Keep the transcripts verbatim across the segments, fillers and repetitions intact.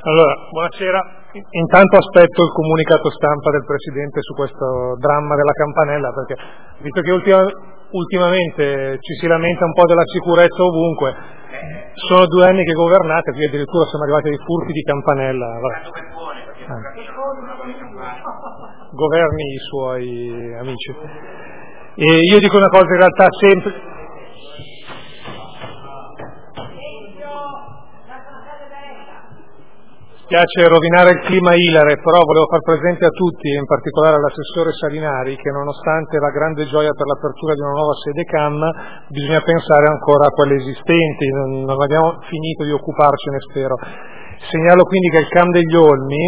Allora, buonasera. Intanto aspetto il comunicato stampa del Presidente su questo dramma della campanella, perché visto che ultima, ultimamente ci si lamenta un po' della sicurezza ovunque, sono due anni che governate, qui addirittura sono arrivati dei furti di campanella. Ah. Governi i suoi amici. E io dico una cosa in realtà sempre... Piace rovinare il clima ilare, però volevo far presente a tutti, e in particolare all'assessore Salinari, che nonostante la grande gioia per l'apertura di una nuova sede C A M, bisogna pensare ancora a quelle esistenti, non, non abbiamo finito di occuparcene, spero. Segnalo quindi che al C A M degli Olmi,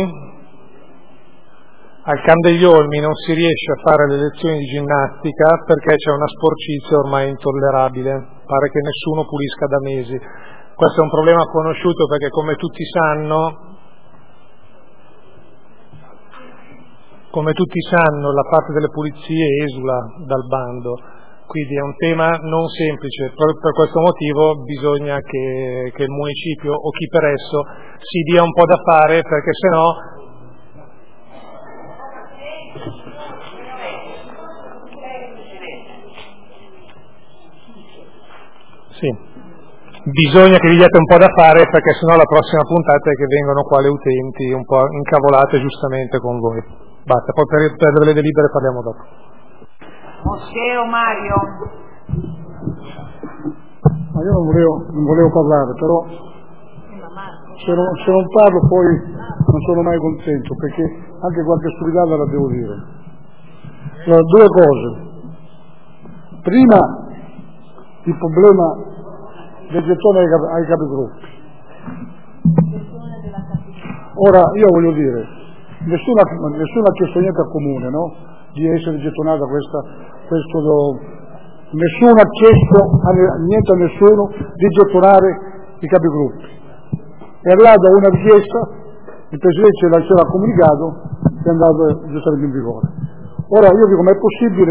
al C A M degli Olmi non si riesce a fare le lezioni di ginnastica perché c'è una sporcizia ormai intollerabile, pare che nessuno pulisca da mesi. Questo è un problema conosciuto perché, come tutti sanno, Come tutti sanno, la parte delle pulizie esula dal bando, quindi è un tema non semplice. Proprio per questo motivo bisogna che, che il municipio o chi per esso si dia un po' da fare, perché sennò sì, bisogna che vi diate un po' da fare, perché sennò la prossima puntata è che vengono qua le utenti un po' incavolate giustamente con voi. Basta, poi per, per le delibere parliamo dopo. Moscheo Mario. Ma io non volevo, non volevo parlare, però se non, se non parlo poi non sono mai contento, perché anche qualche stupidata la devo dire. Allora, due cose. Prima, il problema del gettone ai, capi, ai capigruppi. Ora, io voglio dire, Nessuno, nessuno ha chiesto niente al comune, no? Di essere gettonata questa, questo, do... nessuno ha chiesto a, niente a nessuno di gettonare i capigruppi. È arrivata una richiesta, il Presidente ce l'ha, ce l'ha comunicato, è andato giustamente in vigore. Ora io dico, ma è possibile,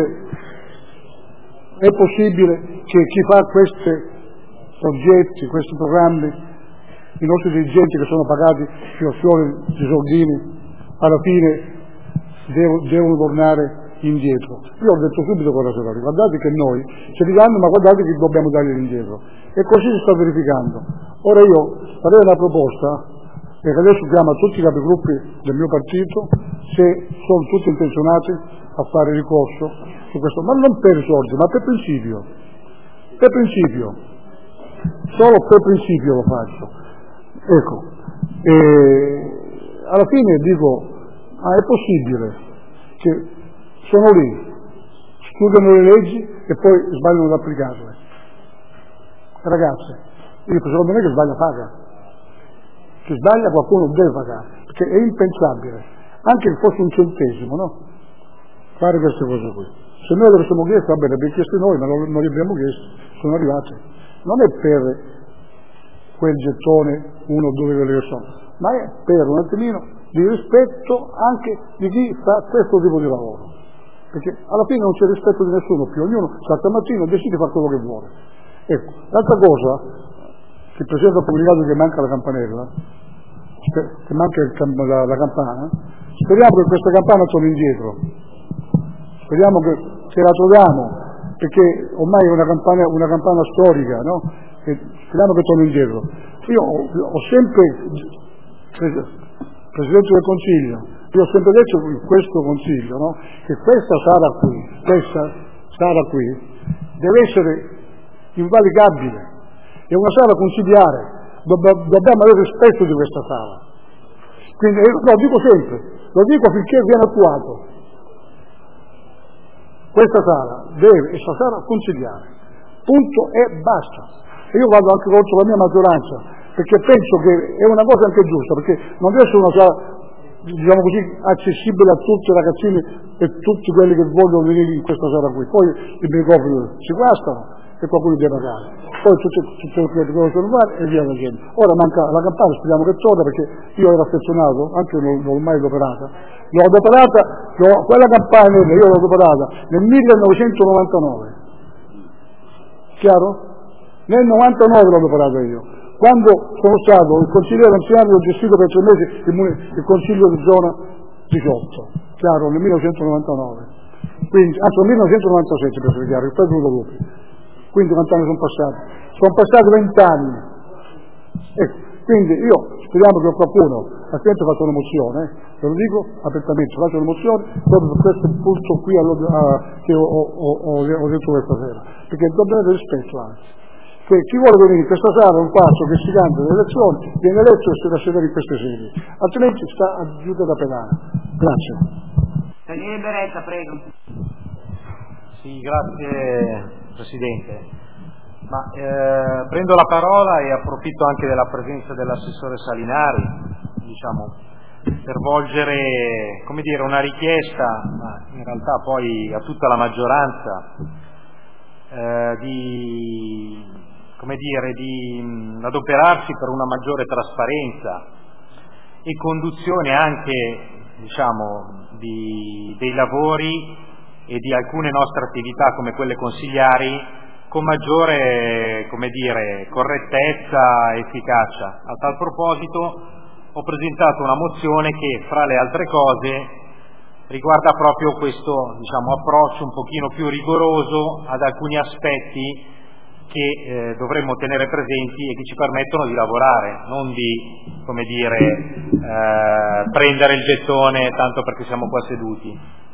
è possibile che chi fa questi progetti, questi programmi, i nostri dirigenti che sono pagati fino a fiori di soldini, alla fine devo, devono tornare indietro. Io ho detto subito quella sera, guardate che noi ce li danno, ma guardate che dobbiamo darli indietro. E così si sta verificando. Ora io farei una proposta, perché adesso chiamo a tutti i capigruppi del mio partito, se sono tutti intenzionati a fare ricorso su questo, ma non per soldi, ma per principio. Per principio. Solo per principio lo faccio. Ecco. E alla fine dico, ah, è possibile che sono lì, studiano le leggi e poi sbagliano ad applicarle. Ragazzi, io dico, secondo me che sbaglia paga. Che sbaglia qualcuno deve pagare, perché è impensabile, anche che fosse un centesimo, no? Fare queste cose qui. Se noi le avessimo chieste, va bene, abbiamo chiesto noi, ma non, non li abbiamo chiesti, sono arrivate. Non è per quel gettone uno o due quelli che sono, ma è per un attimino di rispetto anche di chi fa questo tipo di lavoro, perché alla fine non c'è rispetto di nessuno più, ognuno stamattina decide di fare quello che vuole. Ecco, l'altra cosa, che il Presidente ha comunicato che manca la campanella, che manca il, la, la campana, speriamo che questa campana torni indietro, speriamo che, che la troviamo, perché ormai è una campana, una campana storica, no? E speriamo che torni indietro. Io ho, ho sempre, Presidente del Consiglio, io ho sempre detto in questo Consiglio, no, che questa sala qui, questa sala qui deve essere invalicabile, è una sala consigliare, Dobb- dobbiamo avere rispetto di questa sala. Quindi lo dico sempre, lo dico finché viene attuato. Questa sala deve essere sala consigliare, punto e basta. E io vado anche contro la mia maggioranza, perché penso che è una cosa anche giusta, perché non deve essere una sala, diciamo così, accessibile a tutti i ragazzini e tutti quelli che vogliono venire in questa sala qui. Poi i microfoni si guastano e qualcuno deve pagare. Poi tutte, tutte le cose sono fare e via dicendo. Ora manca la campana, speriamo che torna, perché io ero affezionato, anche non, non l'ho mai adoperata. L'ho adoperata, l'ho, quella campana io l'ho adoperata nel millenovecentonovantanove. Chiaro? Nel novantanove l'ho adoperata io. Quando sono stato il consigliere anziano ho gestito per tre mesi il, il consiglio di zona diciotto, chiaro, nel millenovecentonovantanove, quindi, anzi nel millenovecentonovantasette per essere chiaro, il poi venuto dopo, quindi quanti anni sono passati? Sono passati vent'anni, ecco, quindi io speriamo che qualcuno, altrimenti faccio una mozione, eh, ve lo dico apertamente, faccio una mozione proprio per questo punto qui a, che ho, ho, ho, ho detto questa sera, perché dobbiamo avere rispetto anche. Che chi vuole venire in questa sala è un passo che si canta nelle elezioni, viene eletto e si da sedere in queste sedi, altrimenti sta a giuda da pedana. Grazie. Daniele Beretta, prego. Sì, grazie Presidente. Ma, eh, prendo la parola e approfitto anche della presenza dell'assessore Salinari, diciamo, per volgere, come dire, una richiesta, ma in realtà poi a tutta la maggioranza, eh, di come dire, di mh, adoperarsi per una maggiore trasparenza e conduzione anche, diciamo, di, dei lavori e di alcune nostre attività come quelle consigliari con maggiore, come dire, correttezza e efficacia. A tal proposito ho presentato una mozione che, fra le altre cose, riguarda proprio questo, diciamo, approccio un pochino più rigoroso ad alcuni aspetti che eh, dovremmo tenere presenti e che ci permettono di lavorare, non di, come dire, eh, prendere il gettone tanto perché siamo qua seduti.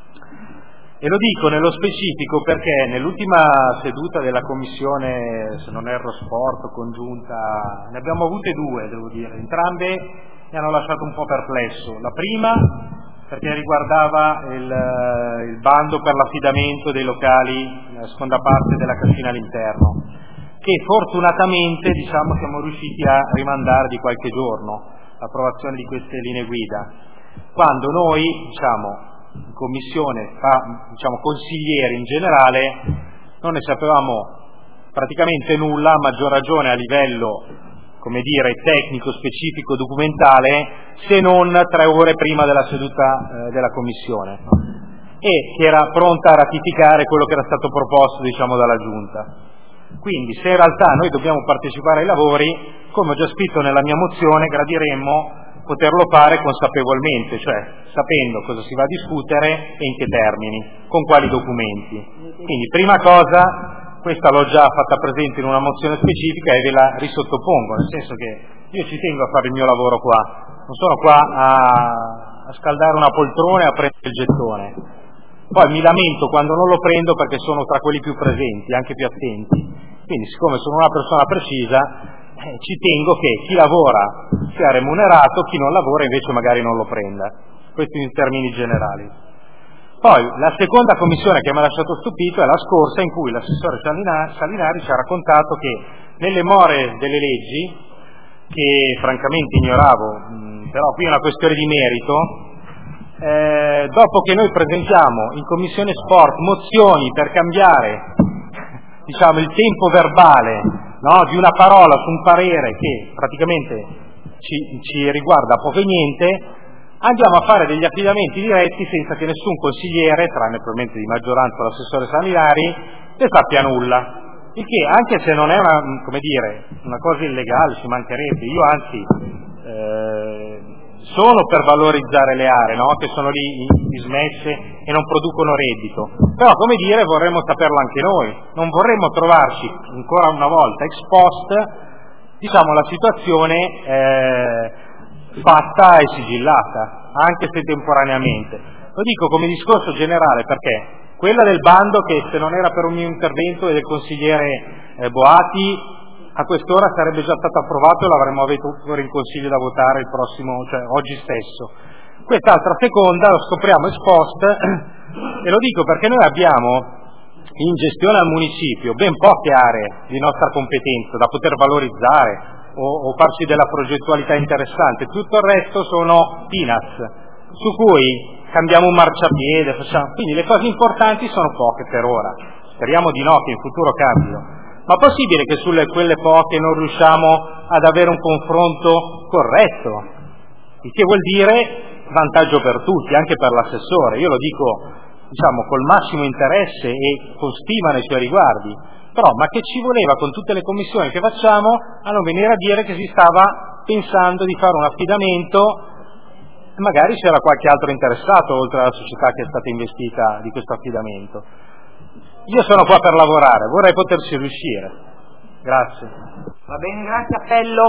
E lo dico nello specifico perché nell'ultima seduta della commissione, se non erro sport, congiunta, ne abbiamo avute due, devo dire, entrambe mi hanno lasciato un po' perplesso. La prima perché riguardava il, il bando per l'affidamento dei locali, la seconda parte della cascina all'interno, che fortunatamente, diciamo, siamo riusciti a rimandare di qualche giorno l'approvazione di queste linee guida, quando noi, diciamo, in commissione, diciamo, consiglieri in generale, non ne sapevamo praticamente nulla, a maggior ragione a livello, come dire, tecnico, specifico, documentale, se non tre ore prima della seduta eh, della commissione, e che era pronta a ratificare quello che era stato proposto, diciamo, dalla Giunta. Quindi, se in realtà noi dobbiamo partecipare ai lavori, come ho già scritto nella mia mozione, gradiremmo poterlo fare consapevolmente, cioè sapendo cosa si va a discutere e in che termini, con quali documenti. Quindi, prima cosa, questa l'ho già fatta presente in una mozione specifica e ve la risottopongo, nel senso che io ci tengo a fare il mio lavoro qua, non sono qua a, a scaldare una poltrona e a prendere il gettone. Poi mi lamento quando non lo prendo perché sono tra quelli più presenti, anche più attenti. Quindi, siccome sono una persona precisa, eh, ci tengo che chi lavora sia remunerato, chi non lavora invece magari non lo prenda. Questo in termini generali. Poi la seconda commissione che mi ha lasciato stupito è la scorsa, in cui l'assessore Salinari ci ha raccontato che nelle more delle leggi, che francamente ignoravo, mh, però qui è una questione di merito, eh, dopo che noi presentiamo in commissione sport mozioni per cambiare, diciamo, il tempo verbale, no, di una parola su un parere che praticamente ci, ci riguarda poco e niente, andiamo a fare degli affidamenti diretti senza che nessun consigliere, tranne probabilmente di maggioranza l'assessore Salinari, ne sappia nulla. Il che, anche se non è una, come dire, una cosa illegale, ci mancherebbe, io anzi eh, sono per valorizzare le aree, no? Che sono lì dismesse e non producono reddito, però, come dire, vorremmo saperlo anche noi, non vorremmo trovarci ancora una volta ex post, diciamo, la situazione eh, fatta e sigillata, anche se temporaneamente. Lo dico come discorso generale perché quella del bando, che se non era per un mio intervento e del consigliere eh, Boati, a quest'ora sarebbe già stato approvato e l'avremmo avuto in consiglio da votare il prossimo, cioè oggi stesso. Quest'altra seconda lo scopriamo ex post, e lo dico perché noi abbiamo in gestione al municipio ben poche aree di nostra competenza da poter valorizzare o, o farci della progettualità interessante, tutto il resto sono peanuts su cui cambiamo un marciapiede, facciamo. Quindi le cose importanti sono poche per ora, speriamo di no, che in futuro cambino, ma possibile che sulle quelle poche non riusciamo ad avere un confronto corretto, il che vuol dire vantaggio per tutti, anche per l'assessore. Io lo dico, diciamo, col massimo interesse e con stima nei suoi riguardi, Però, ma che ci voleva con tutte le commissioni che facciamo a non venire a dire che si stava pensando di fare un affidamento, magari c'era qualche altro interessato oltre alla società che è stata investita di questo affidamento. Io sono qua per lavorare, vorrei poterci riuscire. Grazie. Va bene, grazie. Appello.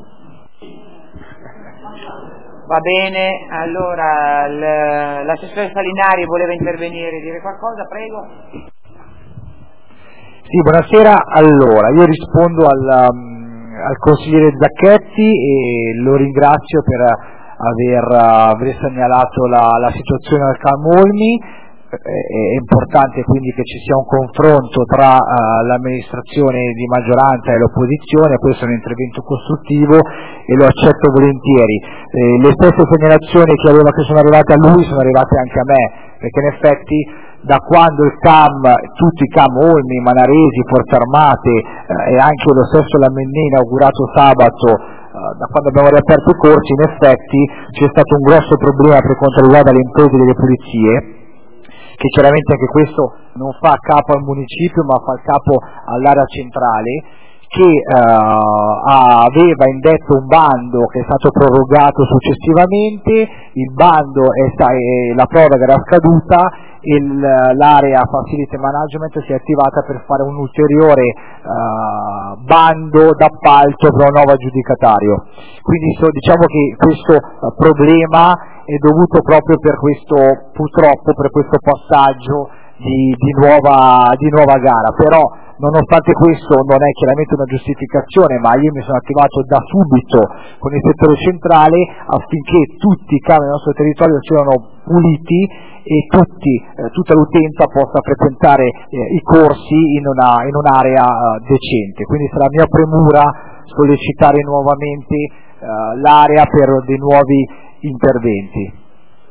Va bene, allora l'assessore Salinari voleva intervenire, dire qualcosa, prego. Sì, buonasera. Allora, io rispondo al, um, al consigliere Zacchetti e lo ringrazio per aver, uh, aver segnalato la, la situazione al Calm Olmi. È importante quindi che ci sia un confronto tra uh, l'amministrazione di maggioranza e l'opposizione, questo è un intervento costruttivo e lo accetto volentieri. Eh, le stesse segnalazioni che, aveva, che sono arrivate a lui sono arrivate anche a me, perché in effetti da quando il C A M, tutti i C A M Olmi, Manaresi, Forze Armate eh, e anche lo stesso Lamennini inaugurato sabato, da quando abbiamo riaperto i corsi, in effetti c'è stato un grosso problema per quanto riguarda le imprese delle pulizie, che chiaramente anche questo non fa capo al municipio ma fa capo all'area centrale, che eh, aveva indetto un bando che è stato prorogato successivamente, il bando è sta- è, la proroga era scaduta e l'area Facility Management si è attivata per fare un ulteriore uh, bando d'appalto per un nuovo aggiudicatario. Quindi so, diciamo che questo uh, problema è dovuto proprio per questo, purtroppo, per questo passaggio di, di, nuova, di nuova gara, però nonostante questo non è chiaramente una giustificazione, ma io mi sono attivato da subito con il settore centrale affinché tutti i camion del nostro territorio siano puliti e tutti, eh, tutta l'utenza possa frequentare eh, i corsi in, una, in un'area eh, decente. Quindi sarà mia premura sollecitare nuovamente eh, l'area per dei nuovi interventi.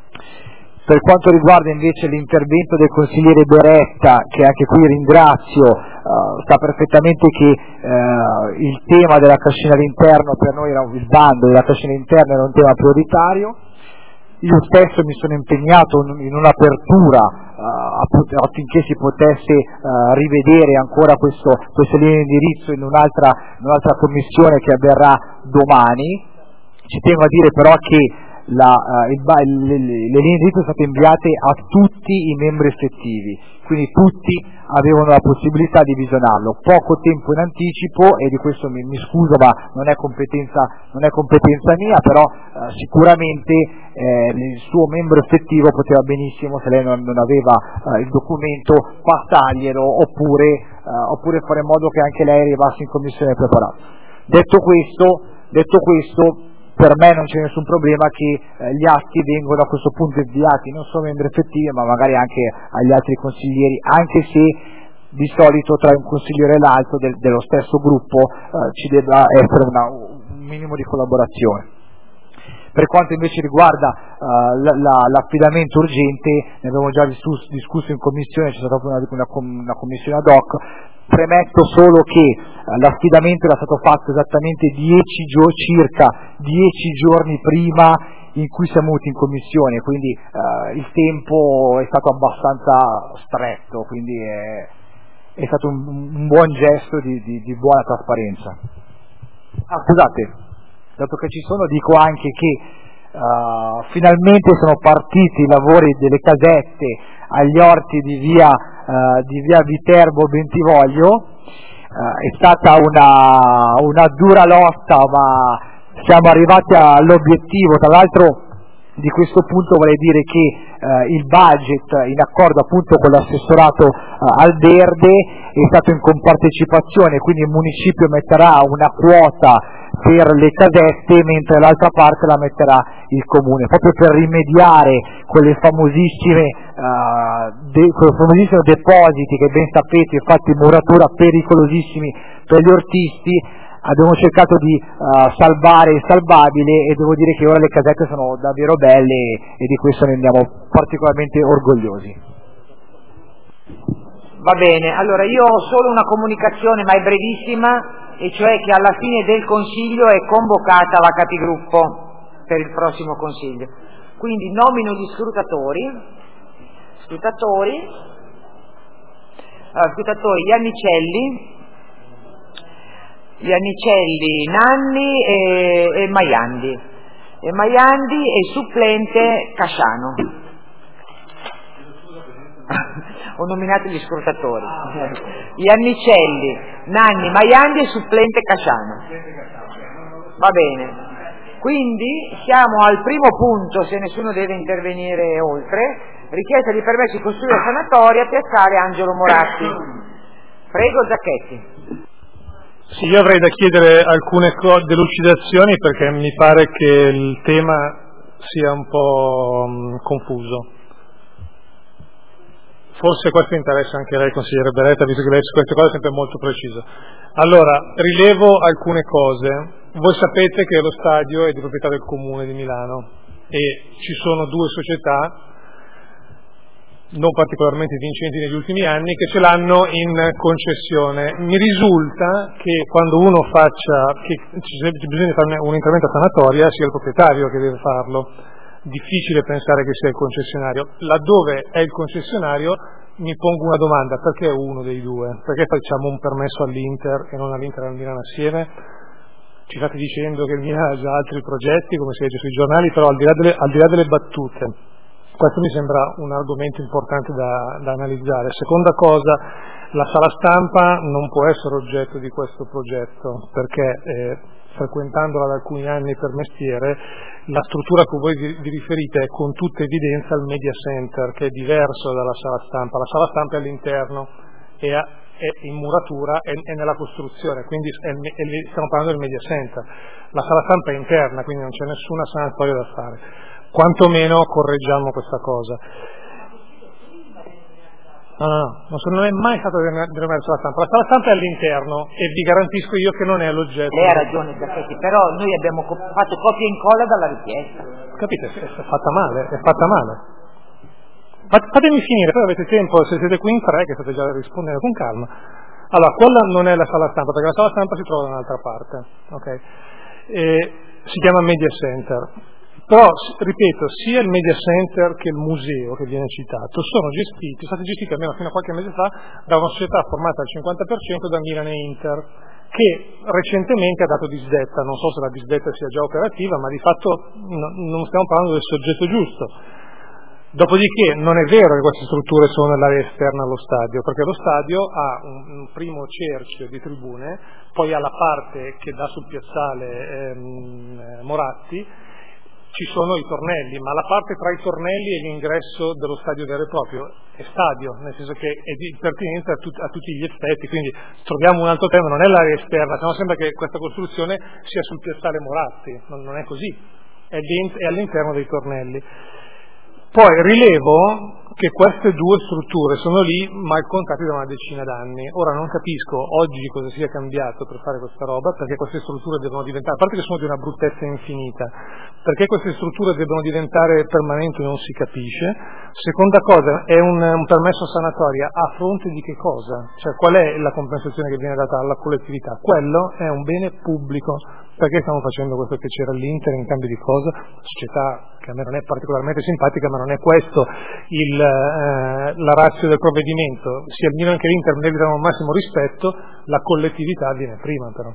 Per quanto riguarda invece l'intervento del consigliere Beretta, che anche qui ringrazio, uh, sa perfettamente che uh, il tema della cascina all'interno per noi era il bando della cascina interna era un tema prioritario. Io stesso mi sono impegnato in un'apertura uh, affinché si potesse uh, rivedere ancora questo, queste linee di indirizzo in un'altra, in un'altra commissione che avverrà domani. Ci tengo a dire però che La, uh, il, le, le linee di indirizzo sono state inviate a tutti i membri effettivi, quindi tutti avevano la possibilità di visionarlo, poco tempo in anticipo, e di questo mi, mi scuso, ma non è competenza, non è competenza mia, però uh, sicuramente eh, il suo membro effettivo poteva benissimo, se lei non, non aveva uh, il documento, passarglielo oppure, uh, oppure fare in modo che anche lei arrivasse in commissione preparata. Detto questo, detto questo per me non c'è nessun problema che eh, gli atti vengono a questo punto inviati non solo ai membri effettivi ma magari anche agli altri consiglieri, anche se di solito tra un consigliere e l'altro del, dello stesso gruppo eh, ci debba essere una, un minimo di collaborazione. Per quanto invece riguarda uh, la, la, l'affidamento urgente, ne abbiamo già discusso, discusso in commissione, c'è stata una, una, una commissione ad hoc. Premetto solo che uh, l'affidamento era stato fatto esattamente dieci giorni, circa dieci giorni prima in cui siamo venuti in commissione, quindi uh, il tempo è stato abbastanza stretto, quindi è, è stato un, un buon gesto di, di, di buona trasparenza. Ah, scusate. Dato che ci sono, dico anche che uh, finalmente sono partiti i lavori delle casette agli orti di via, uh, di via Viterbo Bentivoglio. Uh, è stata una, una dura lotta, ma siamo arrivati all'obiettivo. Tra l'altro di questo punto vorrei dire che uh, il budget, in accordo appunto con l'assessorato uh, al verde, è stato in compartecipazione, quindi il municipio metterà una quota per le casette, mentre l'altra parte la metterà il comune, proprio per rimediare quelle famosissime, uh, de, quei famosissimi depositi che ben sapete, fatti in muratura, pericolosissimi per gli ortisti. Abbiamo cercato di uh, salvare il salvabile e devo dire che ora le casette sono davvero belle e, e di questo ne andiamo particolarmente orgogliosi. Va bene, allora io ho solo una comunicazione, ma è brevissima, e cioè che alla fine del Consiglio è convocata la capigruppo per il prossimo Consiglio. Quindi nomino gli scrutatori, scrutatori, Allora, scrutatori Iannicelli, Iannicelli, Nanni e, e Maiandi. E Maiandi e supplente Casciano. Ho nominato gli scrutatori. Iannicelli, Nanni, Maiandi e supplente Casciano. Va bene. Quindi siamo al primo punto, se nessuno deve intervenire oltre, richiesta di permesso di costruire sanatoria, piazzale Angelo Moratti. Prego Zacchetti. Sì, io avrei da chiedere alcune co- delucidazioni perché mi pare che il tema sia un po' mh, confuso. Forse questo interessa anche lei, consigliere Beretta, visto che lei su queste cose è sempre molto preciso. Allora, rilevo alcune cose. Voi sapete che lo stadio è di proprietà del Comune di Milano e ci sono due società non particolarmente vincenti negli ultimi anni che ce l'hanno in concessione. Mi risulta che quando uno faccia, che bisogna fare un intervento a sanatoria, sia il proprietario che deve farlo. Difficile pensare che sia il concessionario. Laddove è il concessionario mi pongo una domanda: perché uno dei due? Perché facciamo un permesso all'Inter e non all'Inter e al Milano assieme? Ci state dicendo che il Milano ha già altri progetti, come si legge sui giornali, però al di là delle, al di là delle battute, questo mi sembra un argomento importante da, da analizzare. Seconda cosa, la sala stampa non può essere oggetto di questo progetto, perché eh, frequentandola da alcuni anni per mestiere, la struttura a cui voi vi, vi riferite è con tutta evidenza il media center, che è diverso dalla sala stampa. La sala stampa è all'interno, è, a, è in muratura, è, è nella costruzione, quindi è, è, stiamo parlando del media center. La sala stampa è interna, quindi non c'è nessuna sanatoria da fare. Quantomeno correggiamo questa cosa. No, no, no, non è mai stato denominato sala stampa. La sala stampa è all'interno e vi garantisco io che non è l'oggetto. Lei ha ragione, Zacchetti, però noi abbiamo co- fatto copia e incolla dalla richiesta. Capite? È fatta male, è fatta male. Fatemi finire, poi avete tempo, se siete qui in tre, che state già rispondendo con calma. Allora, quella non è la sala stampa, perché la sala stampa si trova da un'altra parte, ok? E si chiama Media Center. Però, ripeto, sia il Media Center che il museo che viene citato sono gestiti, sono stati gestiti almeno fino a qualche mese fa da una società formata al cinquanta per cento da Milan e Inter, che recentemente ha dato disdetta. Non so se la disdetta sia già operativa, ma di fatto no, non stiamo parlando del soggetto giusto. Dopodiché non è vero che queste strutture sono nell'area esterna allo stadio, perché lo stadio ha un, un primo cerchio di tribune, poi ha la parte che dà sul piazzale ehm, Moratti, ci sono i tornelli, ma la parte tra i tornelli e l'ingresso dello stadio vero e proprio è stadio, nel senso che è di pertinenza a, tut- a tutti gli effetti, quindi troviamo un altro tema, non è l'area esterna, se no sembra che questa costruzione sia sul piazzale Moratti, non, non è così, è, dent- è all'interno dei tornelli. Poi rilevo che queste due strutture sono lì mal contate da una decina d'anni. Ora non capisco oggi cosa sia cambiato per fare questa roba, perché queste strutture devono diventare, a parte che sono di una bruttezza infinita, perché queste strutture devono diventare permanenti non si capisce. Seconda cosa, è un, un permesso sanatoria a fronte di che cosa? Cioè qual è la compensazione che viene data alla collettività? Quello è un bene pubblico. Perché stiamo facendo questo che c'era all'Inter in cambio di cosa? Società che a me non è particolarmente simpatica, ma non è questo il, eh, la ratio del provvedimento. Sia il Milan che l'Inter meritano il massimo rispetto, la collettività viene prima però.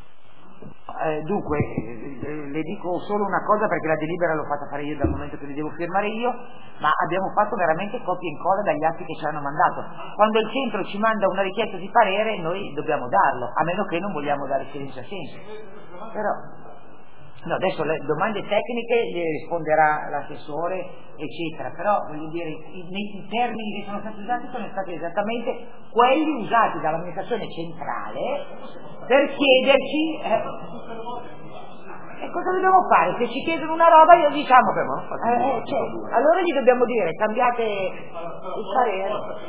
Eh, dunque, eh, le dico solo una cosa perché la delibera l'ho fatta fare io dal momento che li devo firmare io, ma abbiamo fatto veramente copia e incolla dagli atti che ci hanno mandato. Quando il centro ci manda una richiesta di parere noi dobbiamo darlo, a meno che non vogliamo dare silenzio assenso. Però no, adesso le domande tecniche le risponderà l'assessore eccetera, però voglio dire i, i termini che sono stati usati sono stati esattamente quelli usati dall'amministrazione centrale per chiederci eh, e cosa dobbiamo fare? Se ci chiedono una roba io diciamo che eh, eh, cioè, allora gli dobbiamo dire cambiate il parere.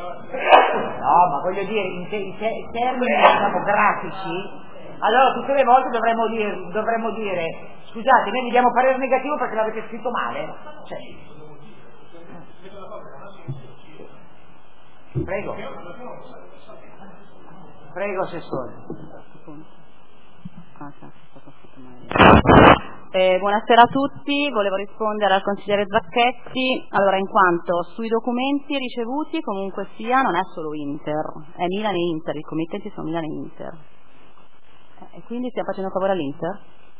No, ma voglio dire in, te, in, te, in termini diciamo grafici, allora tutte le volte dovremmo dire, dovremmo dire scusate, noi vi diamo parere negativo perché l'avete scritto male. Cioè. Prego. Prego, assessore. Eh, buonasera a tutti, volevo rispondere al consigliere Zacchetti. Allora, in quanto sui documenti ricevuti comunque sia non è solo Inter, è Milan e Inter, i committenti sono Milan e Inter. Eh, e quindi stiamo facendo favore all'Inter?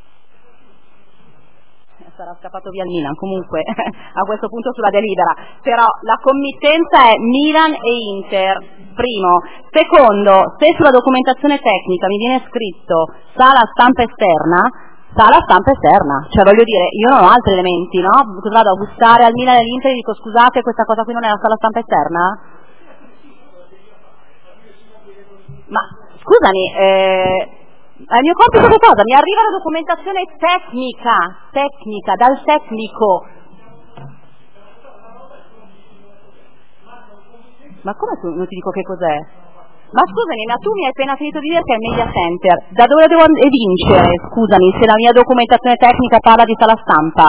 Sarà scappato via il Milan, comunque a questo punto sulla delibera, però la committenza è Milan e Inter, primo. Secondo, se sulla documentazione tecnica mi viene scritto sala stampa esterna, sala stampa esterna, cioè voglio dire, io non ho altri elementi, no? Vado a bussare al Milan e all'Inter e dico scusate, questa cosa qui non è la sala stampa esterna? Ma scusami, eh è il mio compito che cosa? Mi arriva la documentazione tecnica, tecnica, dal tecnico. Ma come tu, non ti dico che cos'è? Ma scusami, ma tu mi hai appena finito di dire che è il media center. Da dove devo evincere, scusami, se la mia documentazione tecnica parla di sala stampa?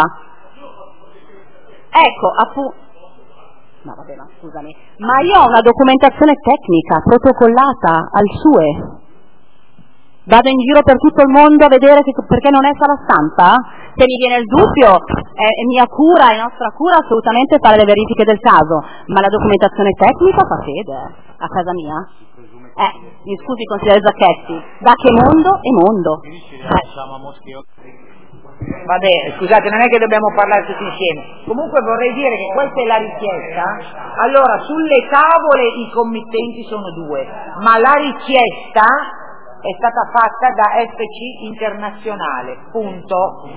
Ecco, appunto. No, vabbè, ma scusami. Ma io ho una documentazione tecnica protocollata al S U E. Vado in giro per tutto il mondo a vedere che, perché non è sala stampa? Se mi viene il dubbio, è, è mia cura, è nostra cura assolutamente fare le verifiche del caso, ma la documentazione tecnica fa fede a casa mia. Eh, mi scusi consigliere Zacchetti, da che mondo è mondo. Eh. Vabbè, scusate, non è che dobbiamo parlare tutti insieme. Comunque vorrei dire che questa è la richiesta. Allora, sulle tavole i committenti sono due, ma la richiesta è stata fatta da F C Internazionale, punto.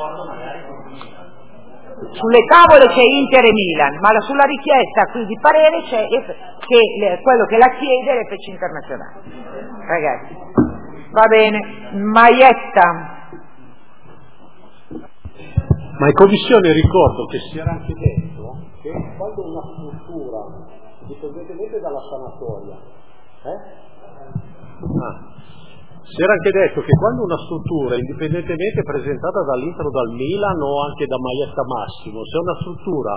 Sulle tavole c'è Inter e Milan, ma sulla richiesta qui di parere c'è che quello che la chiede è l'F C Internazionale. Ragazzi, va bene. Maietta. Ma in commissione ricordo che si era anche detto che quando una struttura, indipendentemente dalla sanatoria, eh? ah. Si era anche detto che quando una struttura, indipendentemente presentata dall'Inter o dal Milan o anche da Maietta Massimo, se una struttura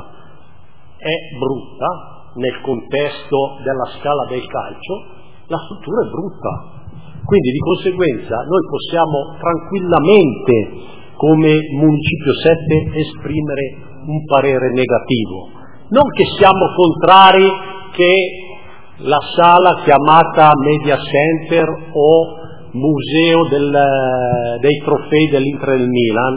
è brutta nel contesto della scala del calcio, la struttura è brutta. Quindi di conseguenza noi possiamo tranquillamente come Municipio sette esprimere un parere negativo. Non che siamo contrari che la sala chiamata Media Center o museo del, dei trofei dell'Inter e del Milan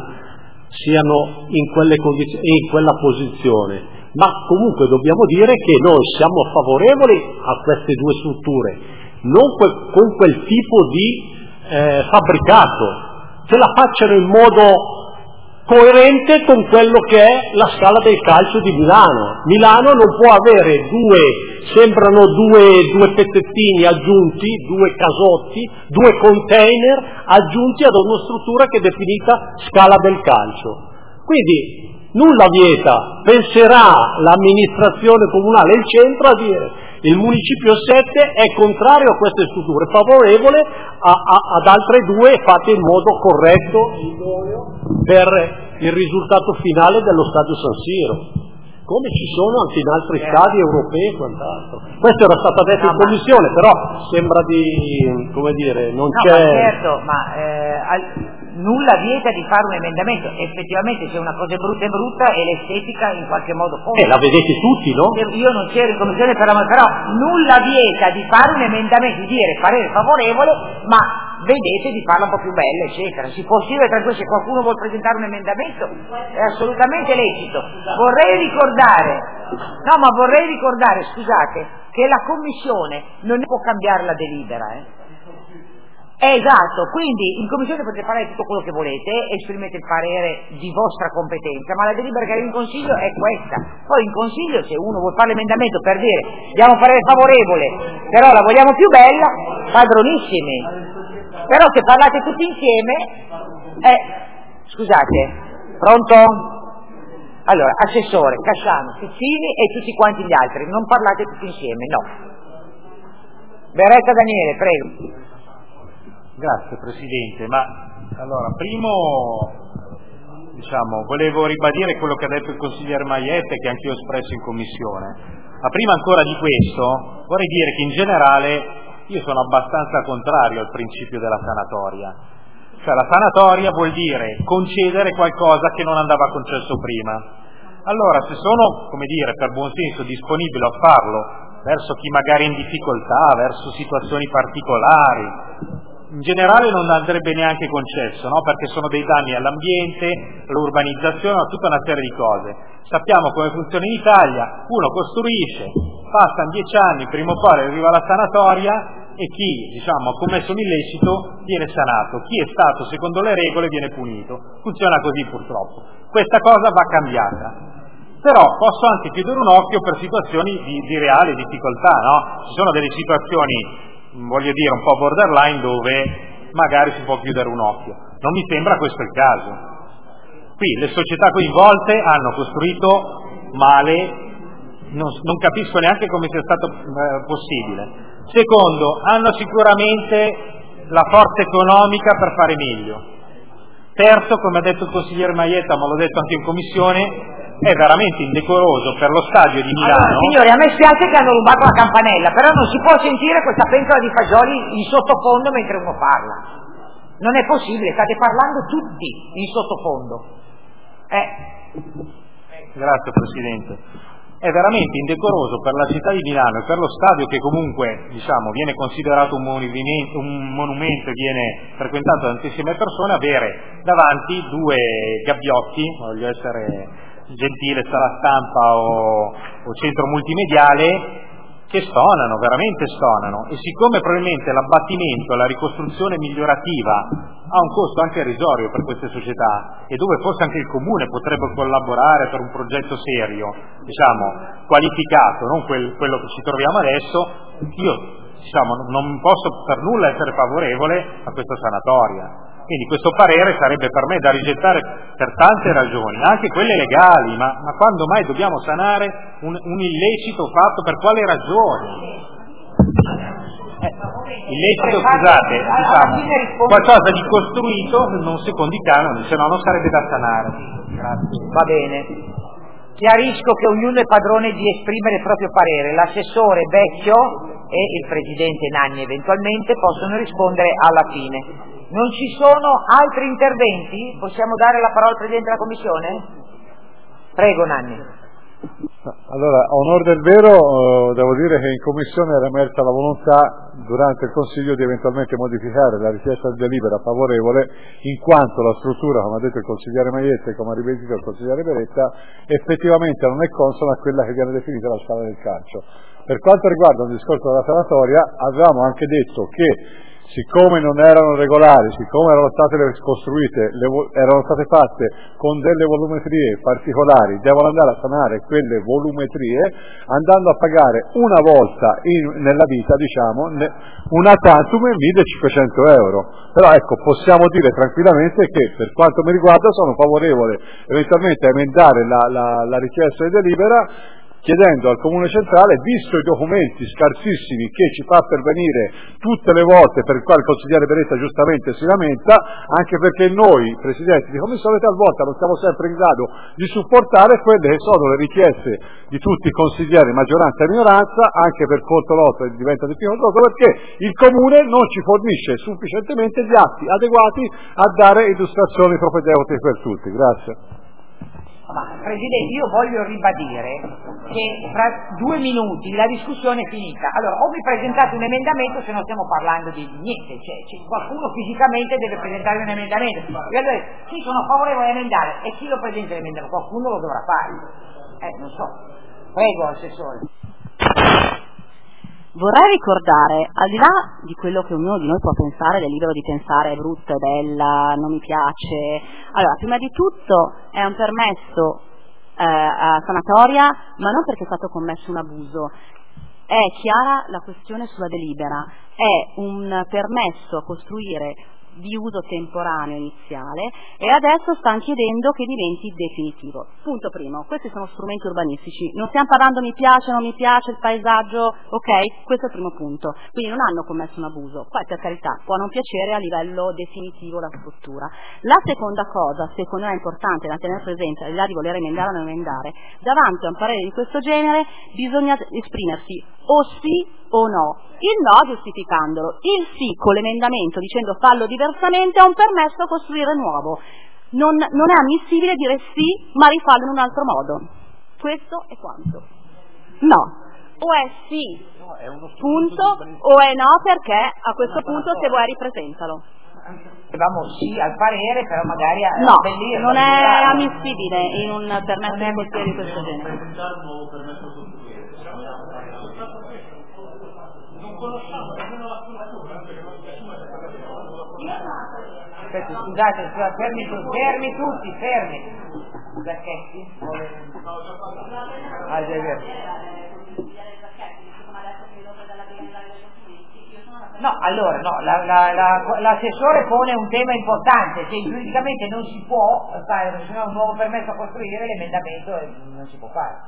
siano in quelle condizioni e in quella posizione, ma comunque dobbiamo dire che noi siamo favorevoli a queste due strutture, non que- con quel tipo di eh, fabbricato, che la facciano in modo coerente con quello che è la scala del calcio di Milano. Milano non può avere due, sembrano due, due pezzettini aggiunti, due casotti, due container aggiunti ad una struttura che è definita scala del calcio. Quindi nulla vieta, penserà l'amministrazione comunale e il centro a dire il Municipio sette è contrario a queste strutture, favorevole a, a, ad altre due fatte in modo corretto e idoneo per il risultato finale dello stadio San Siro, come ci sono anche in altri stadi europei e quant'altro. Questo era stato detto no, in commissione, però sembra di, come dire, non no, c'è... Ma certo, ma eh, al, nulla vieta di fare un emendamento, effettivamente se una cosa è brutta è brutta e l'estetica in qualche modo conta. Eh, la vedete tutti, no? Io non c'ero in commissione, però, però nulla vieta di fare un emendamento, di dire parere favorevole, ma vedete di farla un po' più bella, eccetera. Si può scrivere tra due, se qualcuno vuole presentare un emendamento è assolutamente lecito. Vorrei ricordare, no ma vorrei ricordare, scusate, che la commissione non può cambiare la delibera, eh? Eh, esatto, quindi in commissione potete fare tutto quello che volete, esprimete il parere di vostra competenza, ma la delibera che arriva in consiglio è questa. Poi in consiglio, se uno vuole fare l'emendamento per dire diamo un parere favorevole, però la vogliamo più bella, padronissimi. Però se parlate tutti insieme, eh, scusate, pronto? Allora, assessore, Casciano, Pizzini e tutti quanti gli altri, non parlate tutti insieme, no. Beretta Daniele, prego. Grazie Presidente, ma allora, primo, diciamo, volevo ribadire quello che ha detto il consigliere Maietta e che anch'io ho espresso in Commissione, ma prima ancora di questo vorrei dire che in generale io sono abbastanza contrario al principio della sanatoria, Cioè la sanatoria vuol dire concedere qualcosa che non andava concesso prima. Allora, se sono, come dire, per buon senso disponibile a farlo verso chi magari è in difficoltà, verso situazioni particolari, in generale non andrebbe neanche concesso, no? Perché sono dei danni all'ambiente, all'urbanizzazione, a tutta una serie di cose. Sappiamo come funziona in Italia: uno costruisce, passano dieci anni, prima o poi arriva la sanatoria e chi, diciamo, ha commesso un illecito viene sanato, chi è stato secondo le regole viene punito. Funziona così purtroppo. Questa cosa va cambiata. Però posso anche chiudere un occhio per situazioni di, di reale difficoltà, no? Ci sono delle situazioni, voglio dire, un po' borderline dove magari si può chiudere un occhio. Non mi sembra questo il caso. Qui le società coinvolte hanno costruito male, non, non capisco neanche come sia stato eh, possibile. Secondo, hanno sicuramente la forza economica per fare meglio. Terzo, come ha detto il consigliere Maietta, ma l'ho detto anche in commissione, è veramente indecoroso per lo stadio di Milano. Allora, signori, a me spiace che hanno rubato la campanella, però non si può sentire questa pentola di fagioli in sottofondo mentre uno parla. Non è possibile, state parlando tutti in sottofondo. Eh. Grazie Presidente. È veramente indecoroso per la città di Milano e per lo stadio, che comunque, diciamo, viene considerato un monumento, un monumento e viene frequentato da tantissime persone, avere davanti due gabbiotti, voglio essere gentile, sala stampa o, o centro multimediale, che stonano, veramente stonano, e siccome probabilmente l'abbattimento, la ricostruzione migliorativa ha un costo anche irrisorio per queste società, e dove forse anche il comune potrebbe collaborare per un progetto serio, diciamo, qualificato, non quel, quello che ci troviamo adesso, io, diciamo, non posso per nulla essere favorevole a questa sanatoria. Quindi questo parere sarebbe per me da rigettare per tante ragioni, anche quelle legali, ma, ma quando mai dobbiamo sanare un, un illecito fatto, per quale ragione? Eh, illecito, scusate, diciamo, qualcosa di costruito non secondo i canoni, se no non sarebbe da sanare. Grazie. Va bene. Chiarisco che ognuno è padrone di esprimere il proprio parere. L'assessore Vecchio e il presidente Nanni eventualmente possono rispondere alla fine. Non ci sono altri interventi? Possiamo dare la parola al Presidente della Commissione? Prego Nanni. Allora, a onor del vero, eh, devo dire che in Commissione era emersa la volontà durante il Consiglio di eventualmente modificare la richiesta di delibera favorevole, in quanto la struttura, come ha detto il consigliere Maietta e come ha ribadito il consigliere Beretta, effettivamente non è consona a quella che viene definita la scala del calcio. Per quanto riguarda il discorso della sanatoria, avevamo anche detto che siccome non erano regolari, siccome erano state costruite, le, erano state fatte con delle volumetrie particolari, devono andare a sanare quelle volumetrie andando a pagare una volta in, nella vita, diciamo, ne, una tantum e millecinquecento euro. Però ecco, possiamo dire tranquillamente che per quanto mi riguarda sono favorevole eventualmente a emendare la, la, la richiesta di delibera, chiedendo al Comune Centrale, visto i documenti scarsissimi che ci fa pervenire tutte le volte, per il quale il consigliere Beretta giustamente si lamenta, anche perché noi, Presidenti di Commissione, talvolta non siamo sempre in grado di supportare quelle che sono le richieste di tutti i consiglieri, maggioranza e minoranza, anche per conto nostro diventa difficoltoso perché il Comune non ci fornisce sufficientemente gli atti adeguati a dare illustrazioni propedeutiche per tutti. Grazie. Ma Presidente, io voglio ribadire che fra due minuti la discussione è finita. Allora, o mi presentate un emendamento, se no stiamo parlando di niente, cioè, cioè qualcuno fisicamente deve presentare un emendamento. E allora, sì, sono favorevole a emendare, e chi lo presenta l'emendamento? Qualcuno lo dovrà fare. Eh, non so. Prego, Assessore. Vorrei ricordare, al di là di quello che ognuno di noi può pensare, è libero di pensare è brutta, è bella, non mi piace, allora, prima di tutto è un permesso eh, a sanatoria, ma non perché è stato commesso un abuso. È chiara la questione sulla delibera, è un permesso a costruire di uso temporaneo iniziale e adesso stanno chiedendo che diventi definitivo. Punto primo, questi sono strumenti urbanistici, non stiamo parlando mi piace, non mi piace il paesaggio, ok? Questo è il primo punto, quindi non hanno commesso un abuso, poi per carità può non piacere a livello definitivo la struttura. La seconda cosa, secondo me è importante da tenere presente, al di là di voler emendare o non emendare, davanti a un parere di questo genere bisogna esprimersi o sì o no? Il no giustificandolo, il sì con l'emendamento dicendo fallo diversamente è un permesso a costruire nuovo. Non, non è ammissibile dire sì ma rifallo in un altro modo. Questo è quanto. No, o è sì punto o è no perché a questo punto se vuoi ripresentalo. Vamos sì al parere, però magari a no, abbellire, non è ammissibile in un permesso di costruire di questo genere. Non conosciamo nemmeno la struttura. Aspetta, scusate, fermi, fermi tutti, fermi. Zacchetti? Ah, è vero. No, allora, no, la, la, la, l'assessore pone un tema importante, cioè giuridicamente non si può fare un nuovo permesso a costruire, l'emendamento non si può fare.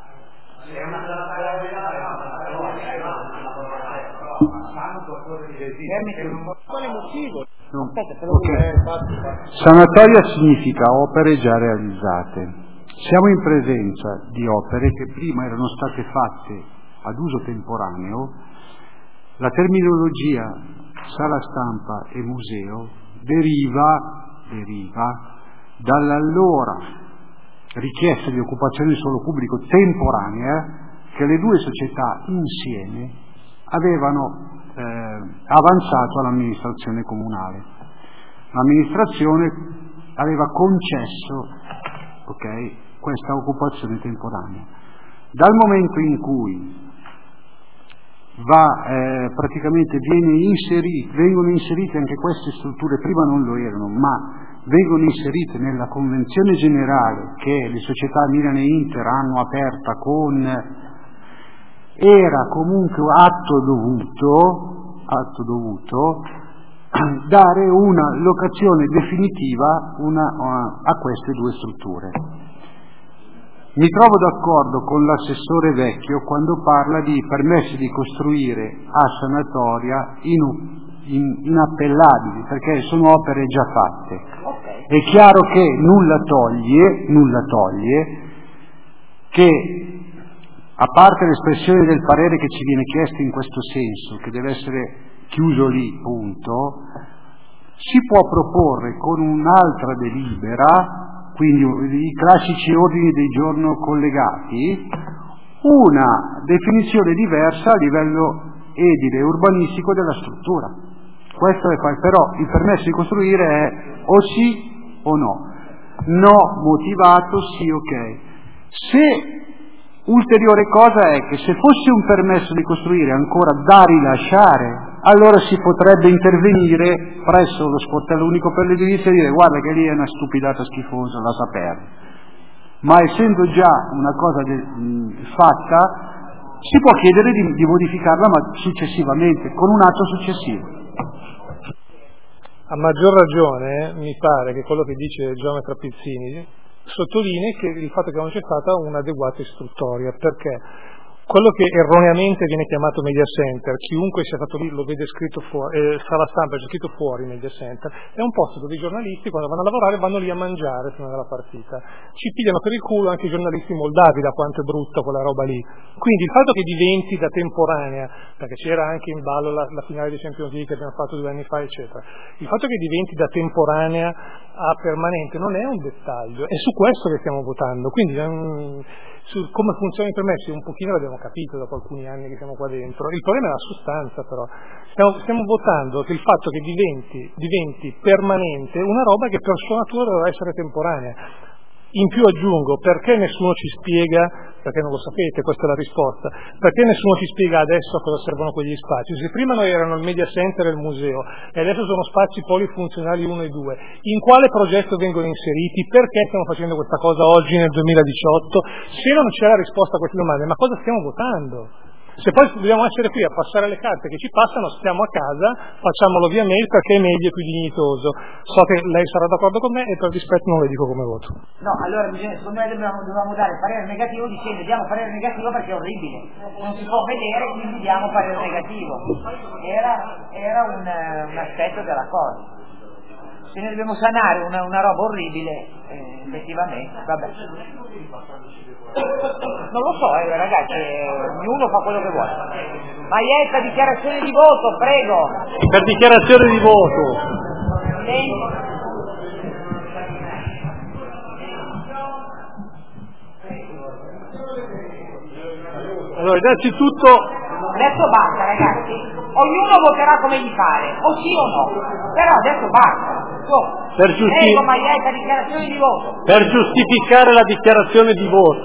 Quale motivo? No. Okay. Sanatoria significa opere già realizzate. Siamo in presenza di opere che prima erano state fatte ad uso temporaneo. La terminologia sala stampa e museo deriva, deriva dall'allora richiesta di occupazione di suolo pubblico temporanea che le due società insieme avevano eh, avanzato all'amministrazione comunale. L'amministrazione aveva concesso okay, questa occupazione temporanea. Dal momento in cui va eh, praticamente viene inserito, vengono inserite anche queste strutture, prima non lo erano, ma vengono inserite nella convenzione generale che le società Milan e Inter hanno aperta con era comunque atto dovuto, atto dovuto dare una locazione definitiva una, a queste due strutture. Mi trovo d'accordo con l'assessore Vecchio quando parla di permessi di costruire a sanatoria in, in, inappellabili, perché sono opere già fatte. È chiaro che nulla toglie, nulla toglie che a parte l'espressione del parere che ci viene chiesto in questo senso, che deve essere chiuso lì, punto, si può proporre con un'altra delibera, quindi i classici ordini dei giorno collegati, una definizione diversa a livello edile e urbanistico della struttura. Questo è, però il permesso di costruire è o sì o no. No motivato, sì, ok. Se ulteriore cosa è che se fosse un permesso di costruire ancora da rilasciare, allora si potrebbe intervenire presso lo sportello unico per l'edilizia e dire guarda che lì è una stupidata schifosa, la sapere. Ma essendo già una cosa de, mh, fatta, si può chiedere di, di modificarla ma successivamente, con un atto successivo. A maggior ragione mi pare che quello che dice il geometra Pizzini sottolinei che il fatto che non c'è stata un'adeguata istruttoria, perché quello che erroneamente viene chiamato media center, chiunque sia stato lì lo vede scritto fuori, eh, sala stampa c'è scritto fuori media center, è un posto dove i giornalisti quando vanno a lavorare vanno lì a mangiare prima della partita, ci pigliano per il culo anche i giornalisti moldavi da quanto è brutta quella roba lì, quindi il fatto che diventi da temporanea, perché c'era anche in ballo la, la finale di Champions League che abbiamo fatto due anni fa eccetera, il fatto che diventi da temporanea a permanente non è un dettaglio, è su questo che stiamo votando, quindi um, su come funzionano i permessi un pochino l'abbiamo capito dopo alcuni anni che siamo qua dentro, il problema è la sostanza però, stiamo, stiamo votando che il fatto che diventi, diventi permanente una roba che per sua natura dovrà essere temporanea. In più aggiungo, perché nessuno ci spiega, perché non lo sapete, questa è la risposta, perché nessuno ci spiega adesso a cosa servono quegli spazi? Se prima noi erano il media center e il museo e adesso sono spazi polifunzionali uno e due, in quale progetto vengono inseriti? Perché stiamo facendo questa cosa oggi nel duemiladiciotto? Se non c'è la risposta a queste domande, ma cosa stiamo votando? Se poi dobbiamo essere qui a passare le carte che ci passano, stiamo a casa, facciamolo via mail perché è meglio e più dignitoso. So che lei sarà d'accordo con me e per rispetto non le dico come voto. No, allora bisogna, secondo me dobbiamo, dobbiamo dare parere negativo dicendo diamo parere negativo perché è orribile, non si può vedere quindi diamo parere negativo. Era, era un, un aspetto della cosa. se ne dobbiamo sanare una, una roba orribile, eh, effettivamente, vabbè. Non lo so, eh, ragazzi, eh, ognuno fa quello che vuole. Maietta, dichiarazione di voto, prego. Per dichiarazione di voto. Sì. Allora, innanzitutto... Adesso basta, ragazzi. Ognuno voterà come gli pare, o sì o no. Però adesso basta. So. Per, giusti... Prego, Maietta, dichiarazione di voto. Per giustificare la dichiarazione di voto.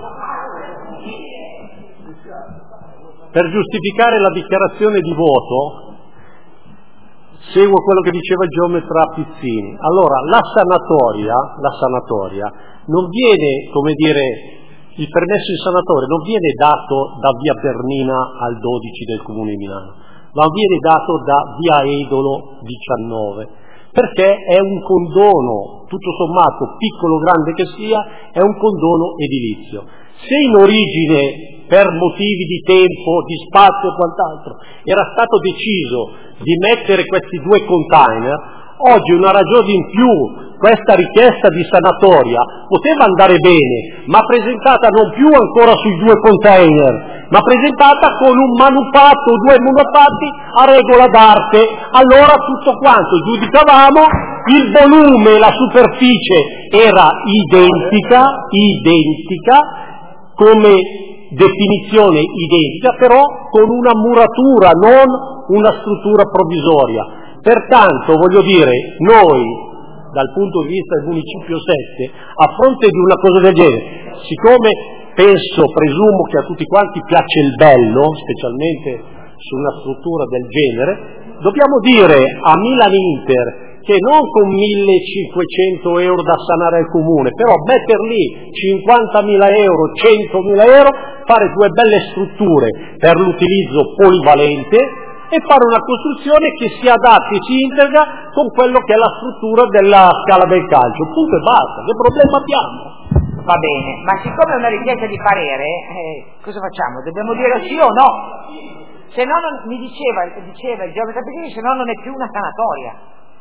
Per giustificare la dichiarazione di voto, seguo quello che diceva il geometra Pizzini. Allora, la sanatoria, la sanatoria non viene, come dire... Il permesso di sanatoria non viene dato da via Bernina al dodici del Comune di Milano, ma viene dato da via Edolo diciannove, perché è un condono, tutto sommato, piccolo o grande che sia, è un condono edilizio. Se in origine, per motivi di tempo, di spazio e quant'altro, era stato deciso di mettere questi due container, oggi una ragione in più, questa richiesta di sanatoria poteva andare bene, ma presentata non più ancora sui due container, ma presentata con un manufatto, due manufatti a regola d'arte. Allora tutto quanto giudicavamo, il volume, la superficie era identica, identica, come definizione identica, però con una muratura, non una struttura provvisoria. Pertanto, voglio dire, noi, dal punto di vista del Municipio sette, a fronte di una cosa del genere, siccome penso, presumo che a tutti quanti piace il bello, specialmente su una struttura del genere, dobbiamo dire a Milan Inter che non con millecinquecento euro da sanare al Comune, però metter lì cinquantamila euro, centomila euro, fare due belle strutture per l'utilizzo polivalente, e fare una costruzione che si adatti e si integra con quello che è la struttura della scala del calcio. Punto e basta, che problema abbiamo? Va bene, ma siccome è una richiesta di parere, eh, cosa facciamo? Dobbiamo dire sì o no? Se no, non, mi diceva, diceva il geometra Pizzini, se no non è più una sanatoria.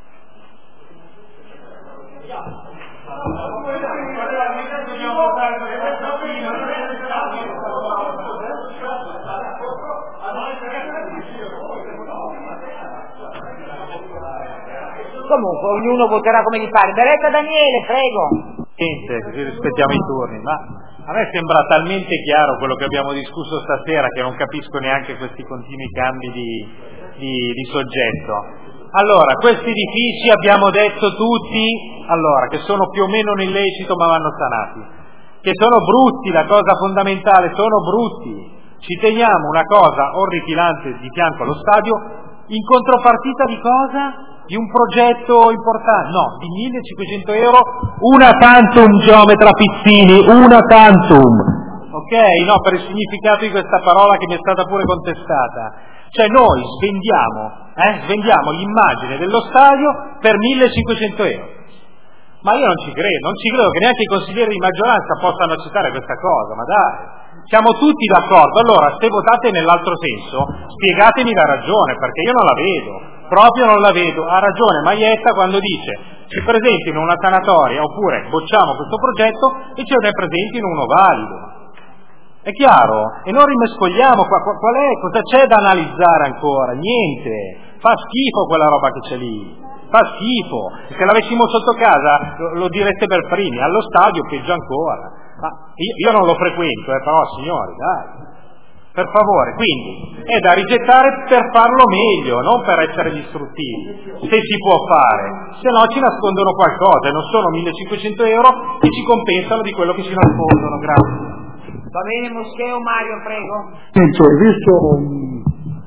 Comunque, ognuno voterà come gli pare. Beretta Daniele, prego. Niente, così rispettiamo i turni, ma a me sembra talmente chiaro quello che abbiamo discusso stasera che non capisco neanche questi continui cambi di, di, di soggetto. Allora, questi edifici abbiamo detto tutti, allora, che sono più o meno nell'illecito ma vanno sanati, che sono brutti, la cosa fondamentale, sono brutti. Ci teniamo una cosa orripilante di fianco allo stadio, in contropartita di cosa? Di un progetto importante, no, di millecinquecento euro, una tantum, geometra Pizzini, una tantum. Ok, no, per il significato di questa parola che mi è stata pure contestata. Cioè noi svendiamo, eh, svendiamo l'immagine dello stadio per millecinquecento euro. Ma io non ci credo, non ci credo che neanche i consiglieri di maggioranza possano accettare questa cosa, ma dai, siamo tutti d'accordo. Allora, se votate nell'altro senso, spiegatemi la ragione, perché io non la vedo, proprio non la vedo. Ha ragione Maietta quando dice ci presentino una sanatoria, oppure bocciamo questo progetto e ce ne presentino uno valido. È chiaro? E non rimescogliamo qua, qual è, cosa c'è da analizzare ancora? Niente, fa schifo quella roba che c'è lì. Fa schifo, se l'avessimo sotto casa lo, lo direste per primi, allo stadio peggio ancora. Ma io, io non lo frequento, eh, però signori, dai, per favore, quindi è da rigettare per farlo meglio, non per essere distruttivi, se si può fare, se no ci nascondono qualcosa e non sono millecinquecento euro e ci compensano di quello che ci nascondono. Grazie. Va bene, Moscheo, Mario, prego. Cioè, visto um,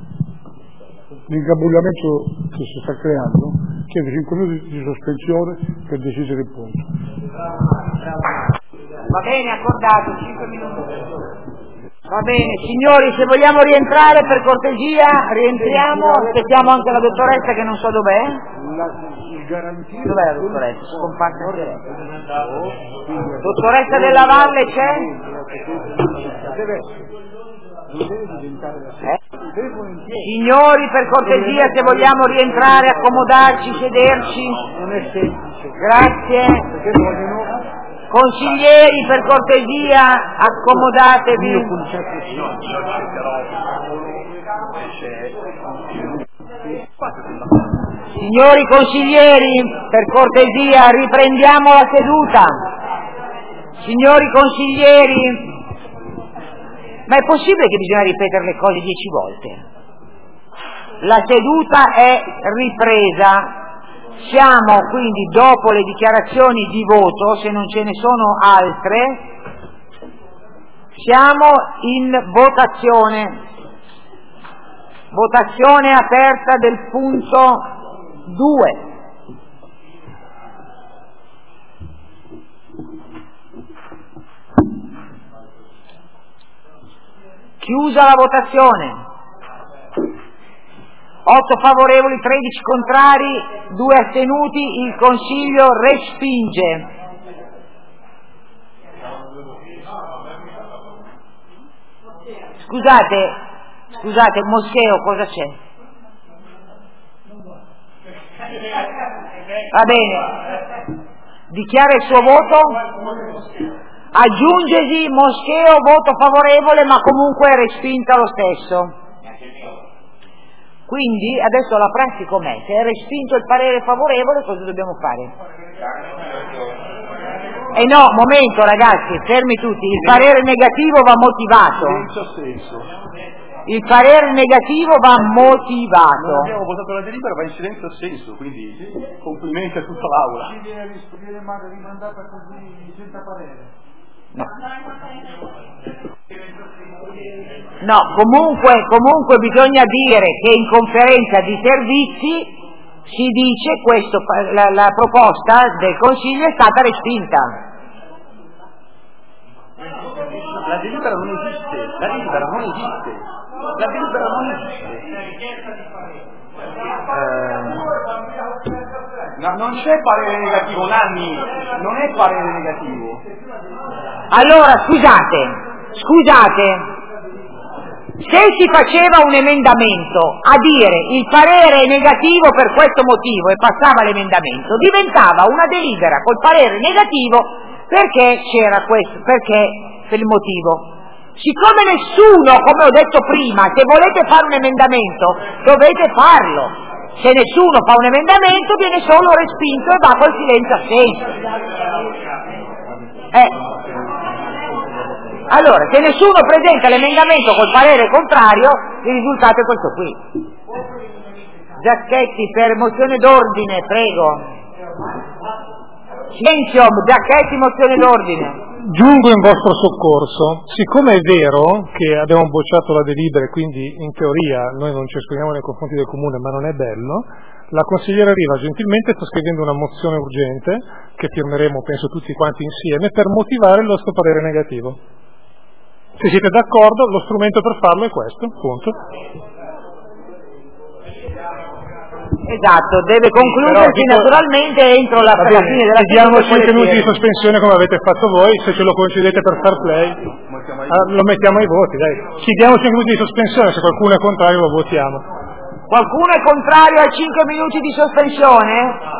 l'ingabugliamento che si sta creando, chiedo cinque minuti di sospensione per decidere il punto. Va bene, accordato, cinque minuti. Va bene, signori, se vogliamo rientrare per cortesia, rientriamo, aspettiamo anche la dottoressa che non so dov'è. Dov'è la dottoressa? Scomparsa anche lei. Dottoressa della Valle c'è? Deve diventare Eh? Signori, per cortesia, se vogliamo rientrare, accomodarci, sederci. Non è semplice. Grazie. Perché vogliono... Consiglieri, per cortesia, accomodatevi. Io concetto Signori consiglieri, per cortesia, riprendiamo la seduta. Signori consiglieri, ma è possibile che bisogna ripetere le cose dieci volte? La seduta è ripresa. Siamo quindi dopo le dichiarazioni di voto, se non ce ne sono altre, siamo in votazione. Votazione aperta del punto due. Chiusa la votazione. otto favorevoli, tredici contrari, due astenuti, il Consiglio respinge. Scusate, scusate, Moscheo, cosa c'è? Va bene, dichiara il suo voto, aggiungesi Moscheo, voto favorevole, ma comunque è respinta lo stesso. Quindi adesso la prassi com'è? Se è respinto il parere favorevole, cosa dobbiamo fare? Eh no, momento ragazzi, fermi tutti, il parere negativo va motivato. Il parere negativo va motivato. Non abbiamo votato la delibera, va in silenzio assenso, quindi complimenti a tutta l'aula. Viene rimandata così senza parere. No. No, comunque, comunque bisogna dire che in conferenza di servizi si dice questo, la, la proposta del Consiglio è stata respinta. La delibera non esiste, la delibera non esiste, la delibera non esiste. Eh, no, non c'è parere negativo, Nanni, non è parere negativo. Allora, scusate, scusate. Se si faceva un emendamento a dire il parere è negativo per questo motivo e passava l'emendamento, diventava una delibera col parere negativo perché c'era questo, perché per il motivo. Siccome nessuno, come ho detto prima, se volete fare un emendamento dovete farlo. Se nessuno fa un emendamento viene solo respinto e va col silenzio assenso. Eh. Allora, se nessuno presenta l'emendamento col parere contrario, il risultato è questo qui. Giacchetti, per mozione d'ordine, prego. Silenzio, Giacchetti, mozione d'ordine. Giungo in vostro soccorso. Siccome è vero che abbiamo bocciato la delibera e quindi in teoria noi non ci esprimiamo nei confronti del Comune, ma non è bello, la consigliera Riva gentilmente sta scrivendo una mozione urgente che firmeremo, penso, tutti quanti insieme per motivare il nostro parere negativo. Se siete d'accordo, lo strumento per farlo è questo, punto. Esatto, deve concludersi dico, naturalmente entro la, bene, fine della chiediamo cinque minuti di sospensione come avete fatto voi, se ce lo concedete per far play, ah, lo mettiamo ai voti, dai. Chiediamo cinque minuti di sospensione, se qualcuno è contrario lo votiamo. Qualcuno è contrario ai cinque minuti di sospensione?